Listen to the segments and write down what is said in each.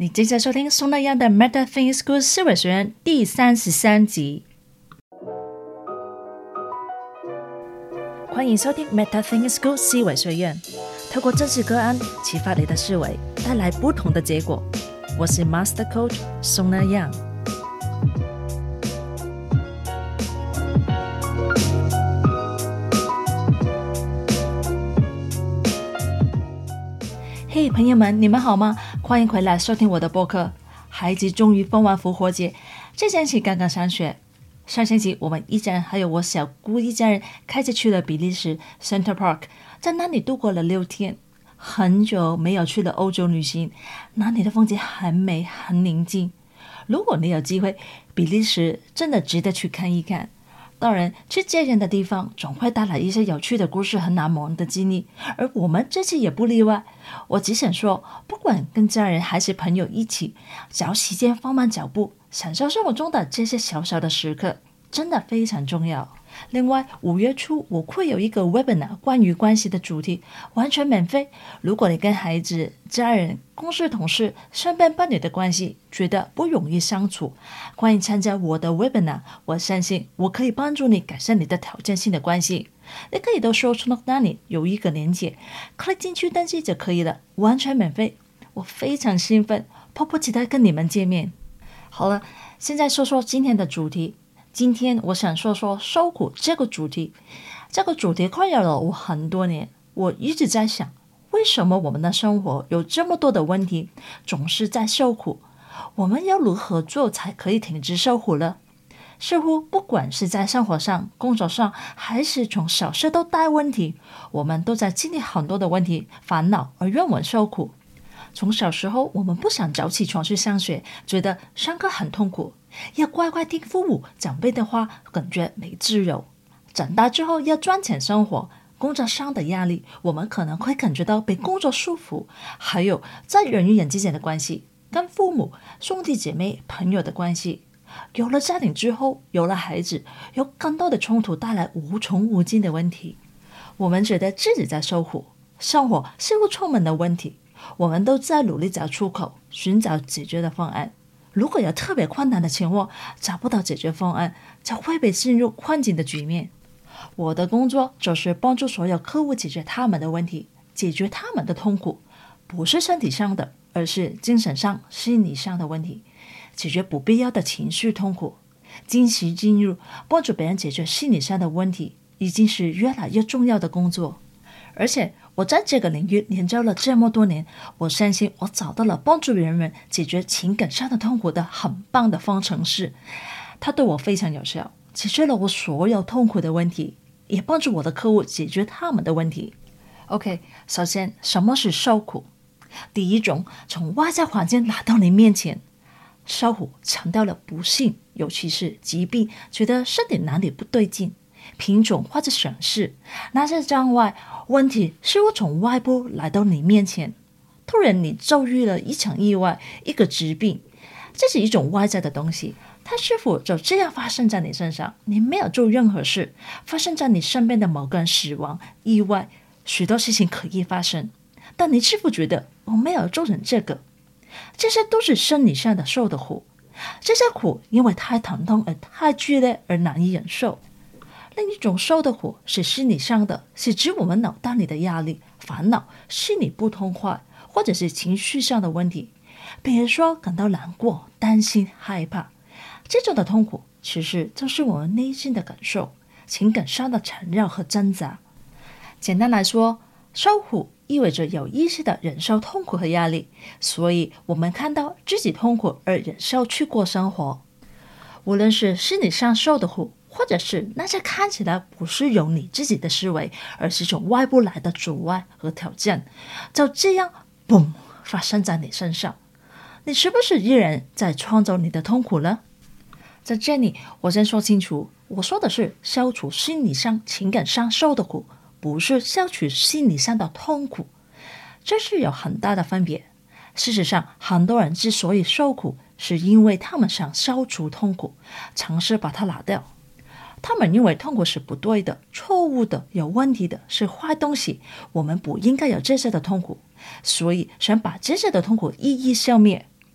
你正在收听宋那样的 Meta Think School 思维学院第33集。欢迎收听 Meta Think School 思维学院，透过真实个案启发你的思维，带来不同的结果。我是 Master Coach 宋那样。嘿，朋友们，你们好吗？欢迎回来收听我的播客。孩子终于放完复活节，这星期刚刚上学。上星期我们一家人还有我小姑一家人开车去了比利时 Center Park， 在那里度过了6天。很久没有去了欧洲旅行，那里的风景很美很宁静。如果你有机会，比利时真的值得去看一看。当然，去这样的地方总会带来一些有趣的故事和难忘的经历，而我们这次也不例外。我只想说，不管跟家人还是朋友一起，找时间放慢脚步，享受生活中的这些小小的时刻，真的非常重要。另外，5月初我会有一个 webinar 关于关系的主题，完全免费。如果你跟孩子、家人、公司同事、身边伴侣的关系觉得不容易相处，欢迎参加我的 webinar。我相信我可以帮助你改善你的挑战性的关系。你可以到说出那里有一个链接，click 进去登记就可以了，完全免费。我非常兴奋，迫不及待跟你们见面。好了，现在说说今天的主题。今天我想说说受苦这个主题。这个主题困扰了我很多年。我一直在想，为什么我们的生活有这么多的问题，总是在受苦？我们要如何做才可以停止受苦呢？似乎不管是在生活上、工作上，还是从小事都带问题，我们都在经历很多的问题、烦恼而愿闻受苦。从小时候，我们不想早起床去上学，觉得上课很痛苦，要乖乖听父母长辈的话，感觉没自由。长大之后要赚钱生活，工作上的压力，我们可能会感觉到被工作束缚。还有在人与人之间的关系，跟父母、兄弟姐妹、朋友的关系，有了家庭之后，有了孩子，有更多的冲突，带来无穷无尽的问题。我们觉得自己在受苦，生活似乎充满了问题，我们都在努力找出口，寻找解决的方案。如果有特别困难的情况，找不到解决方案，就会被陷入困境的局面。我的工作就是帮助所有客户解决他们的问题，解决他们的痛苦，不是身体上的，而是精神上、心理上的问题，解决不必要的情绪痛苦。尽习尽入，帮助别人解决心理上的问题，已经是越来越重要的工作。而且我在这个领域研究了这么多年，我相信我找到了帮助人们解决情感上的痛苦的很棒的方程式。它对我非常有效，解决了我所有痛苦的问题，也帮助我的客户解决他们的问题。OK， 首先，什么是受苦？第一种，从外在环境来到你面前。受苦强调了不幸，尤其是疾病，觉得身体哪里不对劲，贫穷或者损失，那些障碍问题是否从外部来到你面前。突然你遭遇了一场意外，一个疾病，这是一种外在的东西，它是否就这样发生在你身上？你没有做任何事，发生在你身边的某个人死亡、意外，许多事情可以发生，但你是否觉得我没有做成这个？这些都是生理上的受的苦，这些苦因为太疼痛而太剧烈而难以忍受。另一种受的苦是心理上的，是指我们脑袋里的压力、烦恼、心理不痛快，或者是情绪上的问题，比如说感到难过、担心、害怕。这种的痛苦其实就是我们内心的感受，情感上的缠绕和挣扎。简单来说，受苦意味着有意识的忍受痛苦和压力，所以我们看到自己痛苦而忍受去过生活。无论是心理上受的苦，或者是那些看起来不是由你自己的思维，而是从外部来的阻碍和挑战，就这样嘣发生在你身上。你是不是依然在创造你的痛苦呢？在这里我先说清楚，我说的是消除心理上、情感上受的苦，不是消除心理上的痛苦，这是有很大的分别。事实上，很多人之所以受苦，是因为他们想消除痛苦，尝试把它拿掉。他们认为痛苦是不对的、错误的、有问题的，是坏东西，我们不应该有这些的痛苦，所以想把这些的痛苦一一消灭。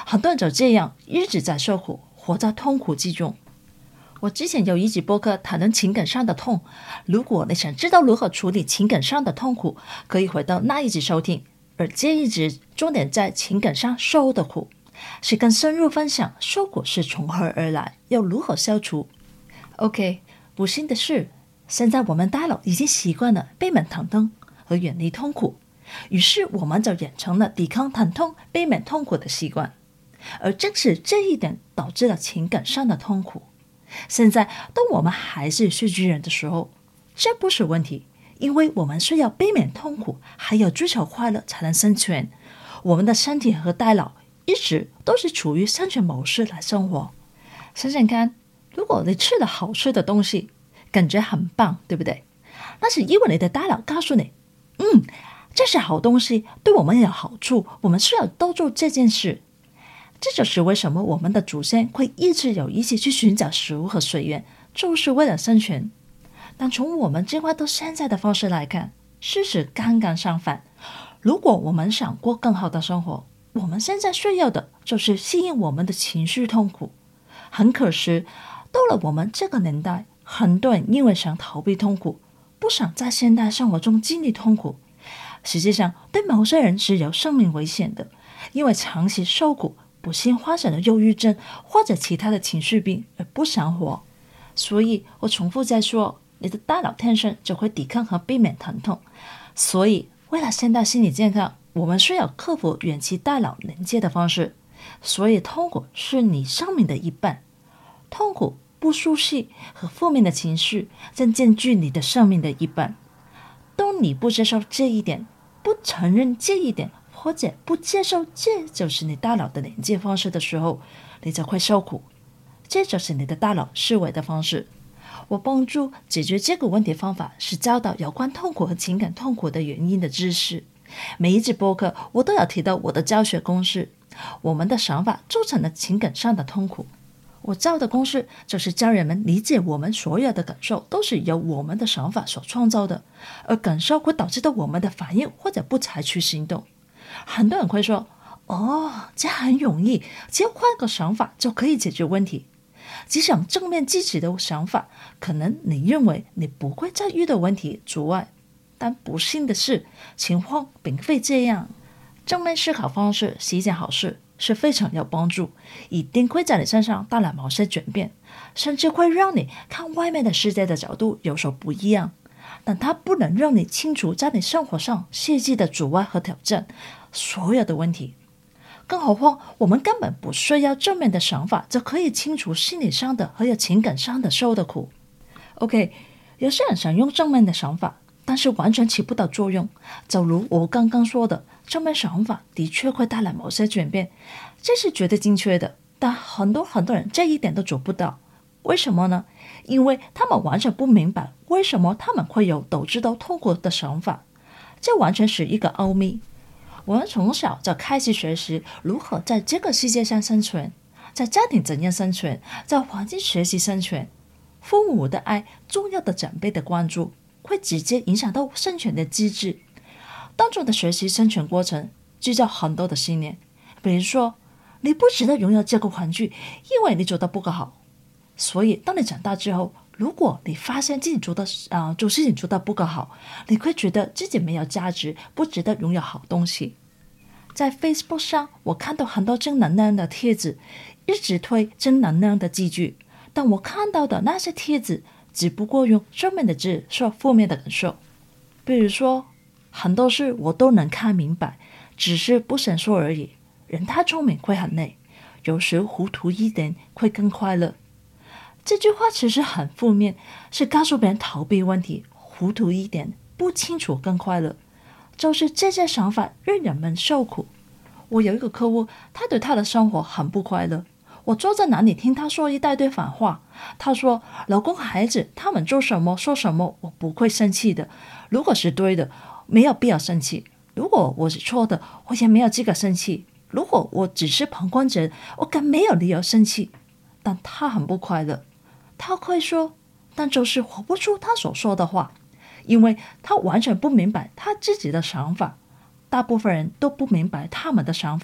很多人就这样一直在受苦，活在痛苦之中。我之前有一集播客谈论情感上的痛，如果你想知道如何处理情感上的痛苦，可以回到那一集收听。而这一集重点在情感上受的苦，是更深入分享受苦是从何而来，要如何消除。OK， 不幸的是，现在我们大脑已经习惯了避免疼痛和远离痛苦，于是我们就养成了抵抗疼痛、避免痛苦的习惯，而正是这一点导致了情感上的痛苦。现在当我们还是续居人的时候，这不是问题，因为我们需要避免痛苦，还有追求快乐才能生存。我们的身体和大脑一直都是处于生存模式来生活。想想看，如果你吃了好吃的东西，感觉很棒，对不对？那是因为你的大脑告诉你，这是好东西，对我们有好处，我们需要多做这件事。这就是为什么我们的祖先会一直有意识去寻找食物和水源，就是为了生存。但从我们进化到现在的方式来看，事实刚刚相反。如果我们想过更好的生活，我们现在需要的就是适应我们的情绪痛苦。很可惜，到了我们这个年代，很多人因为想逃避痛苦，不想在现代生活中经历痛苦，实际上对某些人是有生命危险的，因为长期受苦，不幸患上了忧郁症或者其他的情绪病而不想活。所以我重复在说，你的大脑天生就会抵抗和避免疼痛，所以为了现代心理健康，我们需要克服远离大脑连接的方式。所以痛苦是你生命的一半，痛苦、不舒适和负面的情绪正占据你的生命的一半。当你不接受这一点，不承认这一点，或者不接受这就是你大脑的连接方式的时候，你就会受苦。这就是你的大脑思维的方式。我帮助解决这个问题方法是教导有关痛苦和情感痛苦的原因的知识。每一集播客我都有提到我的教学公式，我们的想法造成了情感上的痛苦。我教的公式就是教人们理解我们所有的感受都是由我们的想法所创造的，而感受会导致到我们的反应或者不采取行动。很多人会说，这很容易，只要换个想法就可以解决问题。只想正面积极的想法，可能你认为你不会再遇到问题阻碍，但不幸的是，情况并非这样。正面思考方式是一件好事，是非常有帮助，一定会在你身上带来某些转变，甚至会让你看外面的世界的角度有所不一样。但它不能让你清除在你生活上实际的阻碍和挑战，所有的问题。更何况我们根本不需要正面的想法就可以清除心理上的还有情感上的受的苦。 OK， 有些人想用正面的想法，但是完全起不到作用。就如我刚刚说的，正面想法的确会带来某些转变，这是绝对正确的，但很多人这一点都做不到。为什么呢？因为他们完全不明白为什么他们会有导致到痛苦的想法，这完全是一个奥秘。我们从小就开始学习如何在这个世界上生存，在家庭怎样生存，在环境学习生存。父母的爱，重要的长辈的关注，会直接影响到生存的机制。当中的学习生存过程制造很多的信念，比如说你不值得拥有这个玩具，因为你做得不够好。所以当你长大之后，如果你发现自己做事情做得不够好，你会觉得自己没有价值，不值得拥有好东西。在 Facebook 上，我看到很多正能量的帖子，一直推正能量的字句，但我看到的那些帖子只不过用正面的字说负面的感受。比如说，很多事我都能看明白，只是不想说而已。人太聪明会很累，有时糊涂一点会更快乐。这句话其实很负面，是告诉别人逃避问题，糊涂一点，不清楚更快乐。就是这些想法让人们受苦。我有一个客户，他对他的生活很不快乐。我坐在那里听他说一大堆反话。他说，老公孩子他们做什么说什么，我不会生气的。如果是对的，没有必要生气；如果我是错的，我也没有资格生气。如果我只是旁观者，我更没有理由生气。但他很不快乐。他会说，但就是活不出他所说的话，因为他完全不明白他自己的想法。大部分人都不明白他们的想法，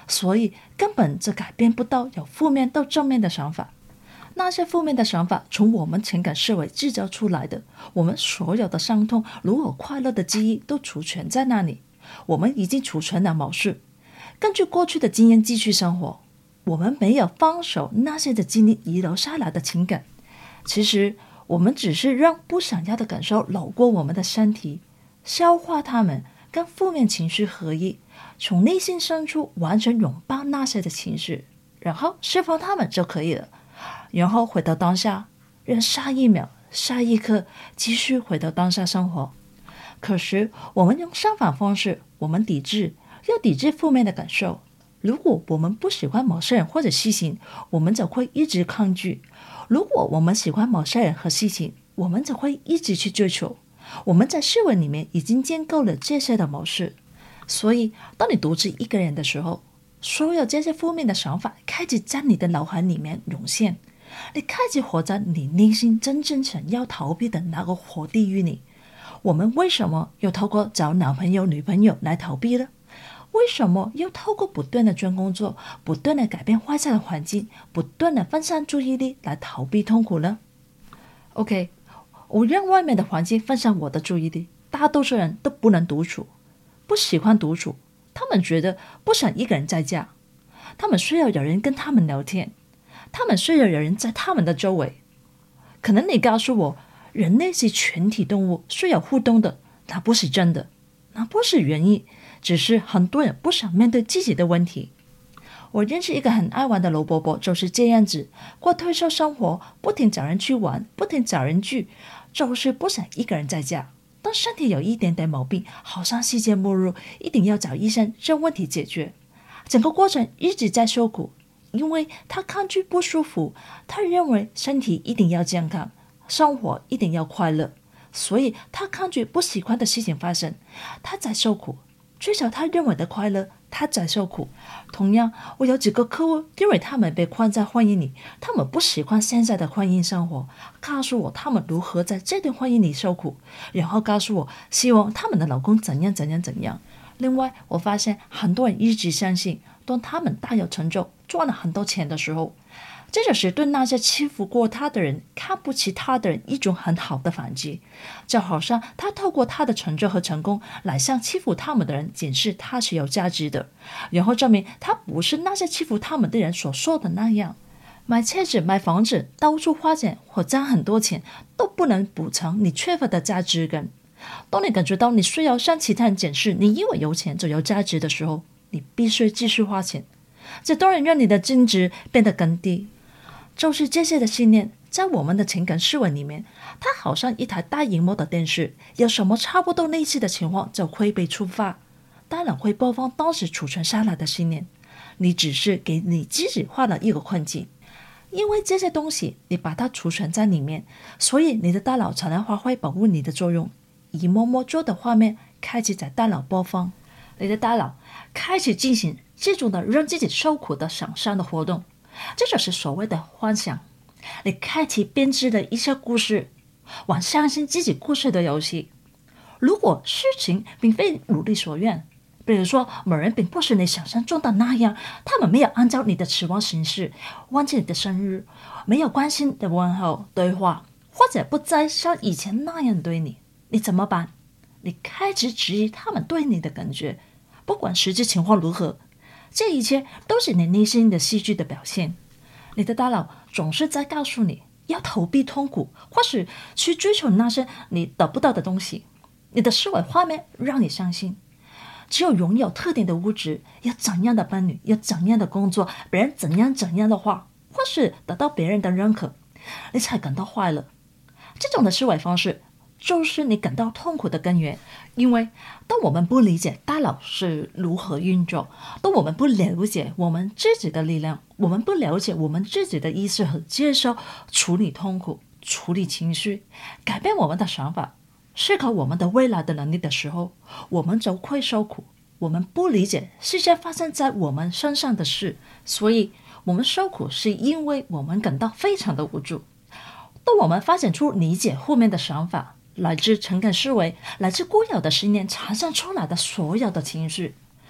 所以根本就改变不到有负面到正面的想法。那些负面的想法从我们情感思维制造出来的，我们所有的伤痛如何快乐的记忆都储存在那里，我们已经储存了某事，根据过去的经验继续生活，我们没有放手那些的经历遗留下来的情感。其实我们只是让不想要的感受搂过我们的身体，消化它们，跟负面情绪合一，从内心深处完全拥抱那些的情绪，然后释放它们就可以了。然后回到当下，让下一秒下一刻继续回到当下生活。可是我们用相反方式，我们要抵制负面的感受。如果我们不喜欢某些人或者事情，我们就会一直抗拒；如果我们喜欢某些人和事情，我们就会一直去追求。我们在思维里面已经建构了这些的模式，所以当你独自一个人的时候，所有这些负面的想法开始在你的脑海里面涌现，你开始活在你内心真正想要逃避的那个活地狱里。我们为什么要透过找男朋友女朋友来逃避呢？为什么要透过不断的转工作，不断的改变外在的环境，不断的分散注意力来逃避痛苦呢？ OK， 我让外面的环境分散我的注意力。大多数人都不能独处，不喜欢独处，他们觉得不想一个人在家，他们需要有人跟他们聊天，他们需要有人在他们的周围。可能你告诉我，人类是群体动物，需要互动的，那不是真的，那不是原因，只是很多人不想面对自己的问题。我认识一个很爱玩的罗伯伯，就是这样子过退休生活，不停找人去玩，不停找人聚，就是不想一个人在家。当身体有一点点毛病，好像世界末日，一定要找医生让问题解决。整个过程一直在受苦，因为他抗拒不舒服，他认为身体一定要健康，生活一定要快乐，所以他抗拒不喜欢的事情发生，他在受苦，追求他认为的快乐，他在受苦。同样，我有几个客户，因为他们被困在婚姻里，他们不喜欢现在的婚姻生活，告诉我他们如何在这段婚姻里受苦，然后告诉我希望他们的老公怎样怎样怎样。另外，我发现很多人一直相信，当他们大有成就，赚了很多钱的时候，这就是对那些欺负过他的人、看不起他的人一种很好的反击，就好像他透过他的成就和成功来向欺负他们的人检视他是有价值的，然后证明他不是那些欺负他们的人所说的那样。买车子、买房子、到处花钱或赚很多钱，都不能补偿你缺乏的价值感。当你感觉到你需要向其他人检视你因为有钱就有价值的时候，你必须继续花钱，这当然让你的净值变得更低。就是这些的信念在我们的情感思维里面，它好像一台大荧幕的电视，有什么差不多类似的情况就会被触发，当然会播放当时储存下来的信念。你只是给你自己画了一个困境，因为这些东西你把它储存在里面，所以你的大脑才能发挥保护你的作用。一幕幕做的画面开始在大脑播放，你的大脑开始进行这种的让自己受苦的想象的活动，这就是所谓的幻想。你开启编织的一些故事，玩相信自己故事的游戏。如果事情并非如你所愿，比如说某人并不是你想象中的那样，他们没有按照你的期望行事，忘记你的生日，没有关心的问候对话，或者不再像以前那样对你，你怎么办？你开始质疑他们对你的感觉，不管实际情况如何，这一切都是你内心的戏剧的表现。你的大脑总是在告诉你要逃避痛苦，或是去追求那些你得不到的东西。你的思维画面让你相信，只有拥有特定的物质，有怎样的伴侣，有怎样的工作，别人怎样怎样的话，或是得到别人的认可，你才感到快乐。这种的思维方式就是你感到痛苦的根源。因为当我们不理解大脑是如何运作，当我们不了解我们自己的力量，我们不了解我们自己的意识和接受处理痛苦、处理情绪、改变我们的想法、思考我们的未来的能力的时候，我们就会受苦。我们不理解世界发生在我们身上的事，所以我们受苦是因为我们感到非常的无助。当我们发展出理解负面的想法，来自情感思维，来自固有的信念产生出来的所有的情绪，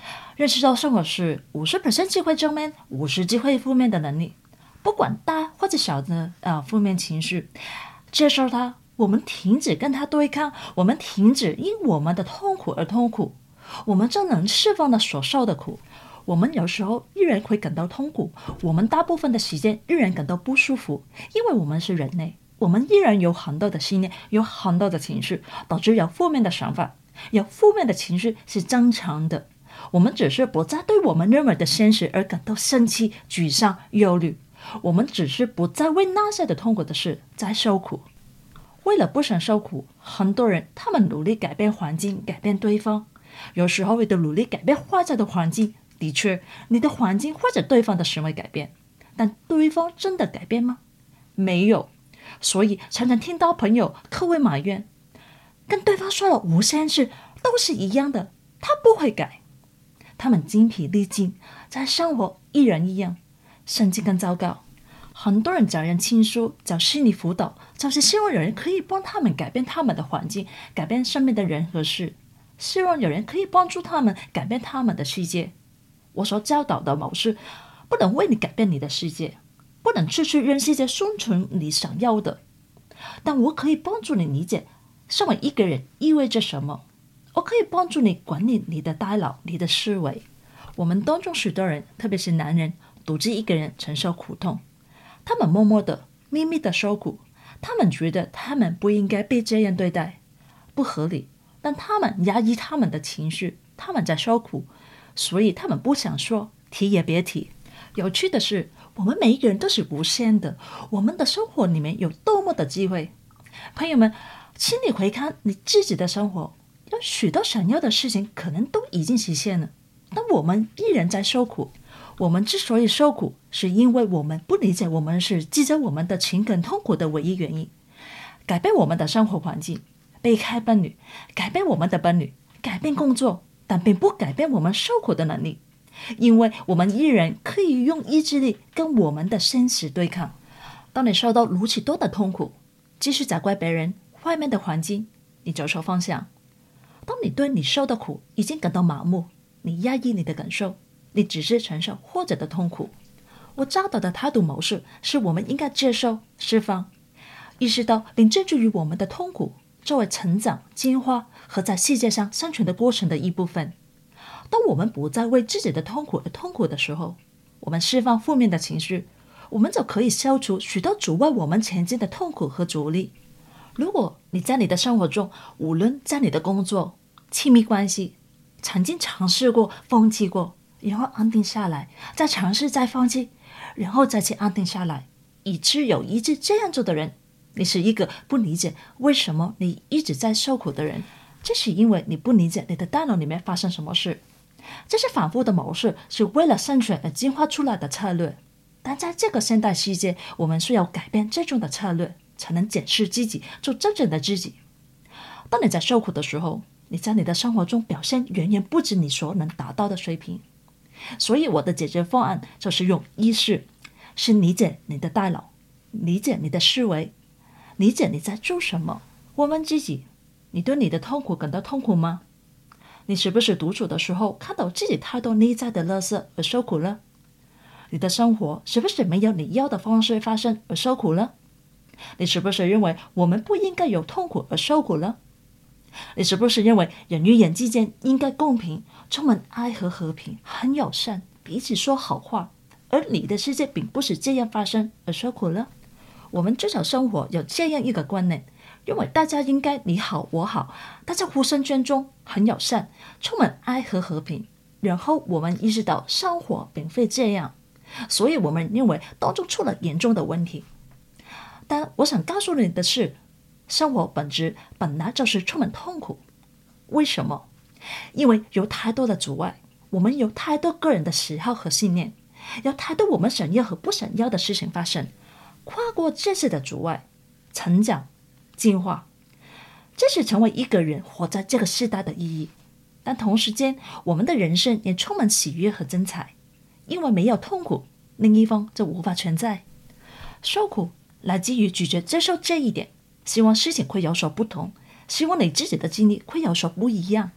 认识到生活是50%机会正面，50%机会负面的能力。不管大或者小的负面情绪，接受它，我们停止跟它对抗，我们停止因我们的痛苦而痛苦，我们就能释放了所受的苦。我们有时候依然会感到痛苦，我们大部分的时间依然感到不舒服，因为我们是人类，我们依然有很多的信念，有很多的情绪，导致有负面的想法，有负面的情绪是正常的。我们只是不再对我们认为的现实而感到生气、沮丧、忧虑，我们只是不再为那些的痛苦的事在受苦。为了不想受苦，很多人他们努力改变环境，改变对方，有时候为了努力改变外在的环境，的确你的环境或者对方的行为改变，但对方真的改变吗？没有。所以常常听到朋友客户埋怨，跟对方说了无限次都是一样的，他不会改。他们精疲力尽，在生活依然一样，甚至更糟糕。很多人找人倾诉，找心理辅导，就是希望有人可以帮他们改变他们的环境，改变身边的人和事，希望有人可以帮助他们改变他们的世界。我所教导的模式不能为你改变你的世界，不能处处让世界生存你想要的，但我可以帮助你理解身为一个人意味着什么，我可以帮助你管理你的大脑，你的思维。我们当中许多人，特别是男人，独自一个人承受苦痛，他们默默的秘密的受苦，他们觉得他们不应该被这样对待，不合理，但他们压抑他们的情绪，他们在受苦，所以他们不想说，提也别提。有趣的是，我们每一个人都是无限的，我们的生活里面有多么的机会。朋友们，请你回看你自己的生活，有许多想要的事情可能都已经实现了，但我们依然在受苦。我们之所以受苦，是因为我们不理解我们是制造我们的情感痛苦的唯一原因。改变我们的生活环境，避开伴侣，改变我们的伴侣，改变工作，但并不改变我们受苦的能力，因为我们依然可以用意志力跟我们的现实对抗。当你受到如此多的痛苦，继续责怪别人、外面的环境，你走错方向。当你对你受的苦已经感到麻木，你压抑你的感受，你只是承受或者的痛苦。我教导的态度模式是我们应该接受、释放，意识到并专注于我们的痛苦作为成长、进化和在世界上生存的过程的一部分。当我们不再为自己的痛苦而痛苦的时候，我们释放负面的情绪，我们就可以消除许多阻碍我们前进的痛苦和阻力。如果你在你的生活中，无论在你的工作、亲密关系，曾经尝试过放弃过，然后安定下来，再尝试再放弃，然后再去安定下来，一直这样做的人，你是一个不理解为什么你一直在受苦的人。这是因为你不理解你的大脑里面发生什么事。这些反复的模式是为了生存而进化出来的策略，但在这个现代世界，我们需要改变这种的策略，才能检视自己，做真正的自己。当你在受苦的时候，你在你的生活中表现远远不止你所能达到的水平。所以我的解决方案就是用意识，是理解你的大脑，理解你的思维，理解你在做什么。问问自己，你对你的痛苦感到痛苦吗？你是不是独处的时候看到自己太多内在的垃圾而受苦了？你的生活是不是没有你要的方式发生而受苦了？你是不是认为我们不应该有痛苦而受苦了？你是不是认为人与人之间应该公平，充满爱和和平，很友善，彼此说好话，而你的世界并不是这样发生而受苦了？我们至少生活有这样一个观念，认为大家应该你好我好，大家互相尊重，很友善，充满爱和和平。然后我们意识到生活并非这样，所以我们认为当中出了严重的问题。但我想告诉你的是，生活本质本来就是充满痛苦。为什么？因为有太多的阻碍，我们有太多个人的喜好和信念，有太多我们想要和不想要的事情发生。跨过这些的阻碍，成长、进化，这是成为一个人活在这个时代的意义。但同时间，我们的人生也充满喜悦和精彩，因为没有痛苦，另一方就无法存在。受苦来自于拒绝接受这一点，希望事情会有所不同，希望你自己的经历会有所不一样。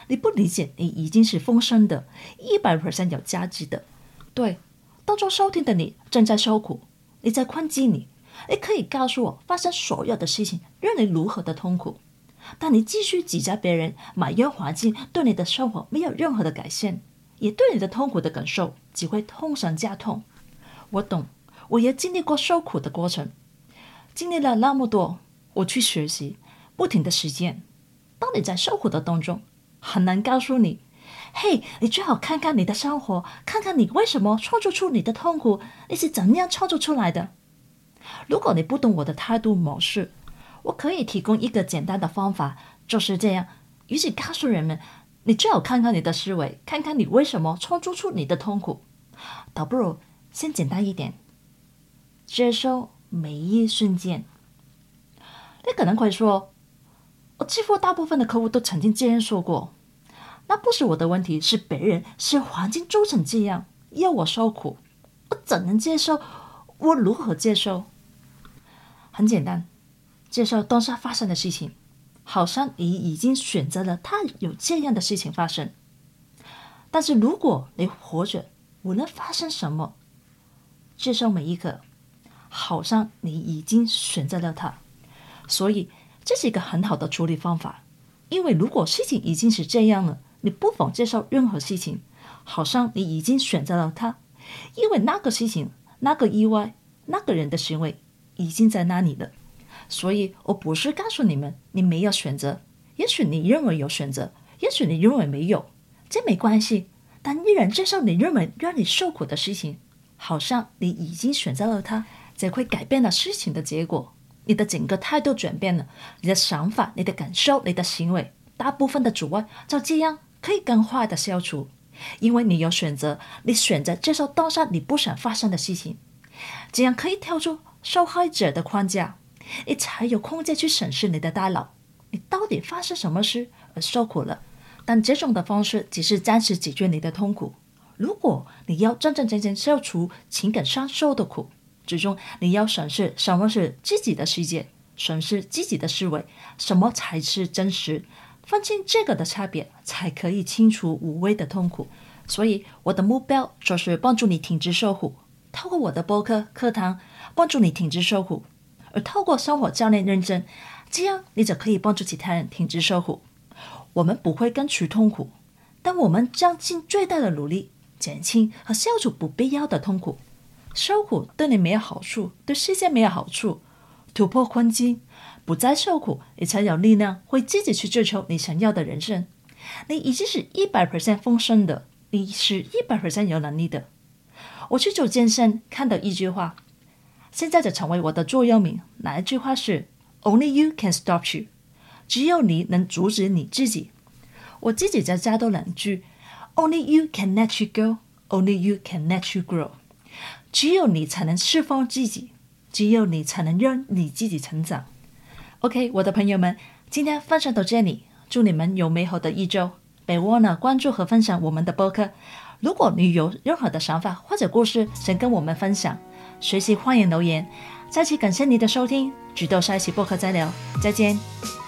你不理解你已经是丰盛的100% 有价值的。对，当中收听的你正在受苦，你在困境里，你可以告诉我发生所有的事情让你如何的痛苦，但你继续指责别人埋怨环境对你的生活没有任何的改善，也对你的痛苦的感受只会痛上加痛。我懂，我也经历过受苦的过程，经历了那么多，我去学习，不停的实践。当你在受苦的当中，很难告诉你，嘿，你最好看看你的生活，看看你为什么创造出你的痛苦，你是怎样创造出来的。如果你不懂我的态度模式，我可以提供一个简单的方法，就是这样，与其告诉人们你最好看看你的思维，看看你为什么创造出你的痛苦，倒不如先简单一点，接受每一瞬间。你可能会说，我几乎大部分的客户都曾经这样说过，那不是我的问题，是别人，是环境做成这样，要我受苦，我怎能接受？我如何接受？很简单，接受当下发生的事情，好像你已经选择了它有这样的事情发生。但是如果你活着，无论发生什么，接受每一刻，好像你已经选择了它。所以这是一个很好的处理方法，因为如果事情已经是这样了，你不妨接受任何事情，好像你已经选择了它，因为那个事情、那个意外、那个人的行为已经在那里了。所以我不是告诉你们你没有选择，也许你认为有选择，也许你认为没有，这没关系，但依然接受你认为让你受苦的事情，好像你已经选择了它，这会改变了事情的结果。你的整个态度转变了，你的想法、你的感受、你的行为，大部分的阻碍就这样可以更快的消除，因为你有选择，你选择接受当下你不想发生的事情，这样可以跳出受害者的框架，你才有空间去审视你的大脑，你到底发生什么事而受苦了。但这种的方式只是暂时解决你的痛苦，如果你要真正消除情感上受的苦，最终你要审视什么是自己的世界，审视自己的思维，什么才是真实，分清这个的差别，才可以清除无谓的痛苦。所以我的目标就是帮助你停止受苦，透过我的播客课堂帮助你停止受苦，而透过生活教练认证，这样你就可以帮助其他人停止受苦。我们不会根除痛苦，但我们将尽最大的努力减轻和消除不必要的痛苦。受苦对你没有好处，对世界没有好处。突破困境，不再受苦，你才有力量会自己去追求你想要的人生。你已经是100% 丰盛的，你是100% 有能力的。我去做健身看到一句话，现在就成为我的座右铭。哪一句话是 Only you can stop you， 只有你能阻止你自己。我自己再加多两句 Only you can let you go， Only you can let you grow，只有你才能释放自己，只有你才能让你自己成长。OK， 我的朋友们，今天分享到这里，祝你们有美好的一周。别忘了关注和分享我们的播客。如果你有任何的想法或者故事想跟我们分享，随时欢迎留言。再次感谢你的收听，直到下一期播客再聊，再见。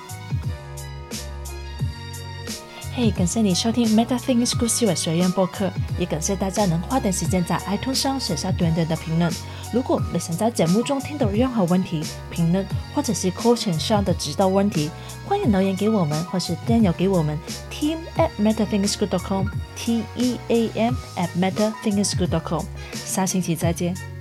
嘿，感谢你收听 MetaThings School 思维学院播客，也感谢大家能花点时间在 iTunes 上写下短短的评论。如果你想在节目中听到任何问题、评论或者是课程上的指导问题，欢迎留言给我们，或是电邮给我们 team@metathinkschool.com， team@metathinkschool.com。下星期再见。